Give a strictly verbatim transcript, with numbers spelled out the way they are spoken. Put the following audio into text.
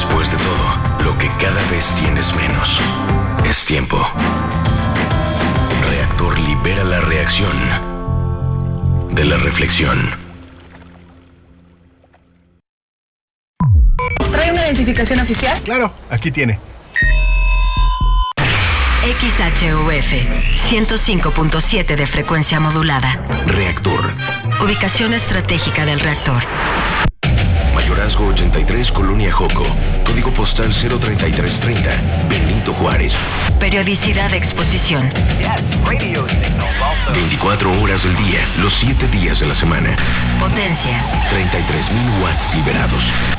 Después de todo, lo que cada vez tienes menos es tiempo. Reactor libera la reacción de la reflexión. ¿Trae una identificación oficial? Claro, aquí tiene. X H U F ciento cinco punto siete de frecuencia modulada. Reactor. Ubicación estratégica del reactor. Mayorazgo ochenta y tres, Colonia Joco. Código postal cero treinta y tres treinta, Benito Juárez. Periodicidad de exposición. veinticuatro horas del día, los siete días de la semana. Potencia. treinta y tres mil watts liberados.